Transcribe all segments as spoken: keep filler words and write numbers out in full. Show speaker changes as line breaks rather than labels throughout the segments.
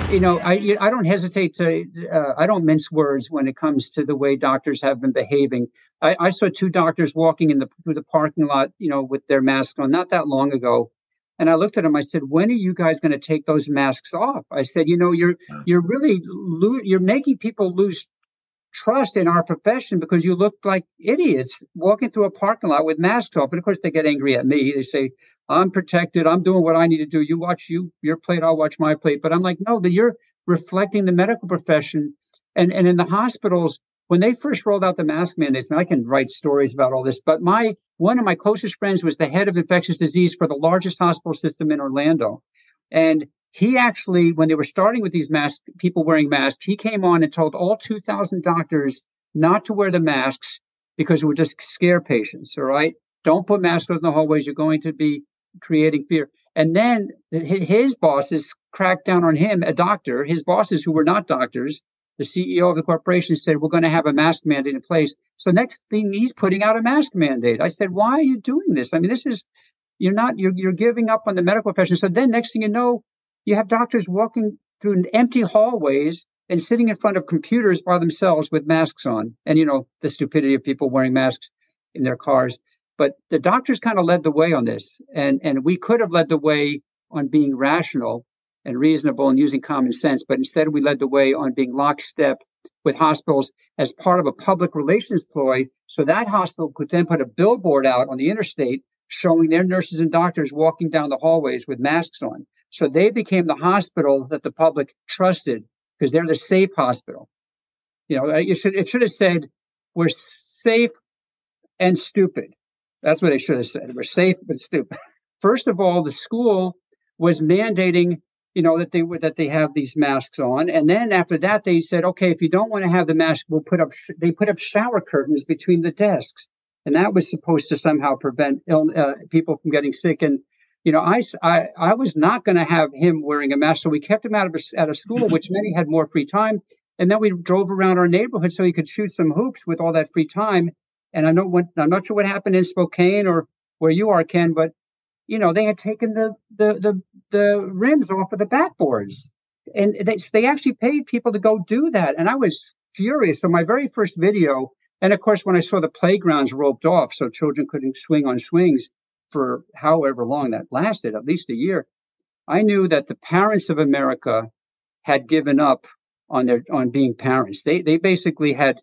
you know, I you- I don't hesitate to uh, I don't mince words when it comes to the way doctors have been behaving. I, I saw two doctors walking in the through the parking lot, you know, with their masks on, not that long ago, and I looked at them. I said, "When are you guys going to take those masks off?" I said, "You know, you're
Yeah.
you're really lo- you're making people lose trust in our profession because you look like idiots walking through a parking lot with masks off." And of course, they get angry at me. They say, "I'm protected. I'm doing what I need to do. You watch you your plate. I'll watch my plate." But I'm like, no, but you're reflecting the medical profession. And and in the hospitals, when they first rolled out the mask mandates, and I can write stories about all this, but my one of my closest friends was the head of infectious disease for the largest hospital system in Orlando. And he actually, when they were starting with these masks, people wearing masks, he came on and told all two thousand doctors not to wear the masks because it would just scare patients. All right. Don't put masks on in the hallways. You're going to be creating fear. And then his bosses cracked down on him, a doctor, his bosses who were not doctors. The C E O of the corporation said, "We're going to have a mask mandate in place." So next thing, he's putting out a mask mandate. I said, "Why are you doing this? I mean, this is, you're not, you're, you're giving up on the medical profession." So then next thing you know, you have doctors walking through empty hallways and sitting in front of computers by themselves with masks on. And, you know, the stupidity of people wearing masks in their cars. But the doctors kind of led the way on this. And, and we could have led the way on being rational and reasonable and using common sense. But instead, we led the way on being lockstep with hospitals as part of a public relations ploy. So that hospital could then put a billboard out on the interstate showing their nurses and doctors walking down the hallways with masks on. So they became the hospital that the public trusted because they're the safe hospital. You know, it should it should have said, "We're safe and stupid." That's what they should have said. "We're safe but stupid." First of all, the school was mandating, you know, that they were that they have these masks on, and then after that, they said, "Okay, if you don't want to have the mask, we'll put up." Sh-. They put up shower curtains between the desks, and that was supposed to somehow prevent Ill, uh, people from getting sick. And you know, I, I, I was not going to have him wearing a mask, so we kept him out of a, out of school, which meant he had more free time. And then we drove around our neighborhood so he could shoot some hoops with all that free time. And I know what, I'm not sure what happened in Spokane or where you are, Ken, but you know, they had taken the the the, the rims off of the backboards, and they they actually paid people to go do that. And I was furious. So my very first video, and of course, when I saw the playgrounds roped off so children couldn't swing on swings for however long that lasted, at least a year, I knew that the parents of America had given up on their on being parents. They they basically had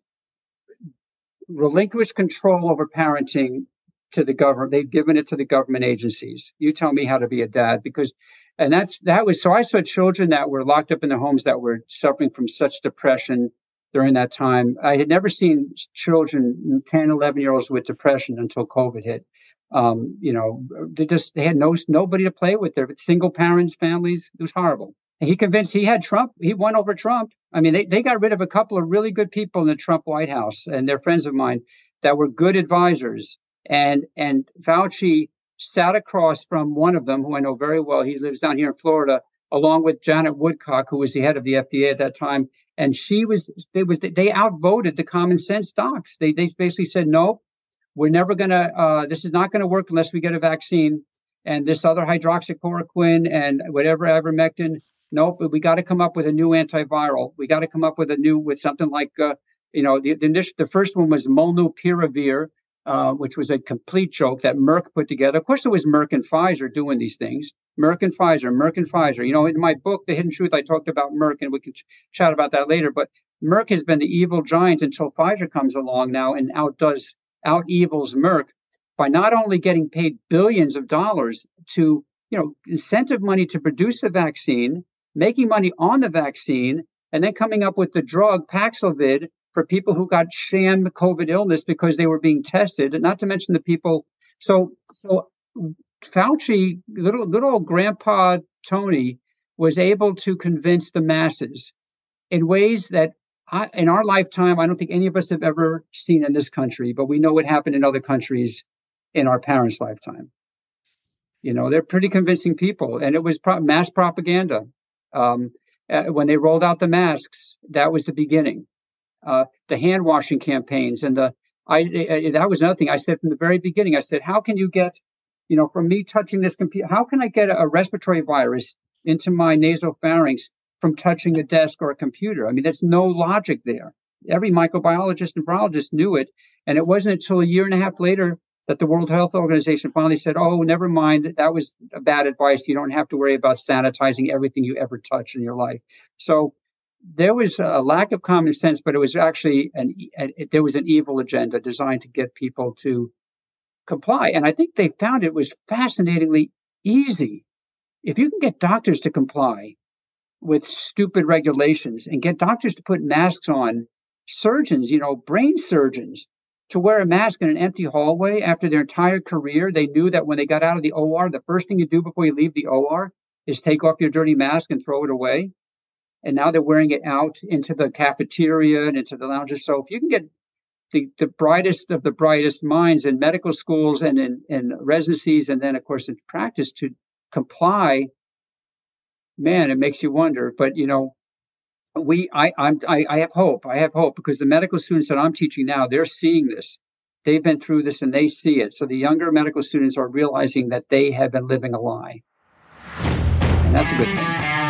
relinquished control over parenting to the government. They've given it to the government agencies. You tell me how to be a dad, because, and that's that was so. I saw children that were locked up in their homes that were suffering from such depression during that time. I had never seen children, ten, eleven year olds with depression until COVID hit. Um, you know, they just they had no nobody to play with. Their single parents, families. It was horrible. And he convinced he had Trump. He won over Trump. I mean, they, they got rid of a couple of really good people in the Trump White House, and they're friends of mine that were good advisors. And and Fauci sat across from one of them, who I know very well. He lives down here in Florida, along with Janet Woodcock, who was the head of the F D A at that time. And she was they was they outvoted the common sense docs. They they basically said, no, we're never gonna. Uh, this is not going to work unless we get a vaccine. And this other hydroxychloroquine and whatever ivermectin. Nope, we got to come up with a new antiviral. We got to come up with a new with something like uh, you know the the, initial, the first one was molnupiravir. Uh, which was a complete joke that Merck put together. Of course, it was Merck and Pfizer doing these things. Merck and Pfizer, Merck and Pfizer. You know, in my book, The Hidden Truth, I talked about Merck, and we can ch- chat about that later. But Merck has been the evil giant until Pfizer comes along now and outdoes, out evils Merck by not only getting paid billions of dollars to, you know, incentive money to produce the vaccine, making money on the vaccine, and then coming up with the drug Paxlovid for people who got sham COVID illness because they were being tested, and not to mention the people. So, so Fauci, little good old Grandpa Tony, was able to convince the masses in ways that, I, in our lifetime, I don't think any of us have ever seen in this country. But we know what happened in other countries in our parents' lifetime. You know, they're pretty convincing people, and it was pro- mass propaganda. Um, uh, when they rolled out the masks, that was the beginning. Uh, the hand washing campaigns and the I, I that was another thing I said from the very beginning. I said, how can you get, you know, from me touching this computer, how can I get a, a respiratory virus into my nasal pharynx from touching a desk or a computer. I mean, there's no logic there. Every microbiologist and virologist knew it. And it wasn't until a year and a half later that the World Health Organization finally said, oh, never mind. That was bad advice. You don't have to worry about sanitizing everything you ever touch in your life. So there was a lack of common sense, but it was actually an, a, there was an evil agenda designed to get people to comply. And I think they found it was fascinatingly easy. If you can get doctors to comply with stupid regulations and get doctors to put masks on, surgeons, you know, brain surgeons, to wear a mask in an empty hallway after their entire career, they knew that when they got out of the O R, the first thing you do before you leave the O R is take off your dirty mask and throw it away. And now they're wearing it out into the cafeteria and into the lounges. So if you can get the, the brightest of the brightest minds in medical schools and in, in residencies, and then, of course, in practice to comply, man, it makes you wonder. But, you know, we, I, I'm, I, I have hope. I have hope because the medical students that I'm teaching now, they're seeing this. They've been through this and they see it. So the younger medical students are realizing that they have been living a lie. And that's a good thing.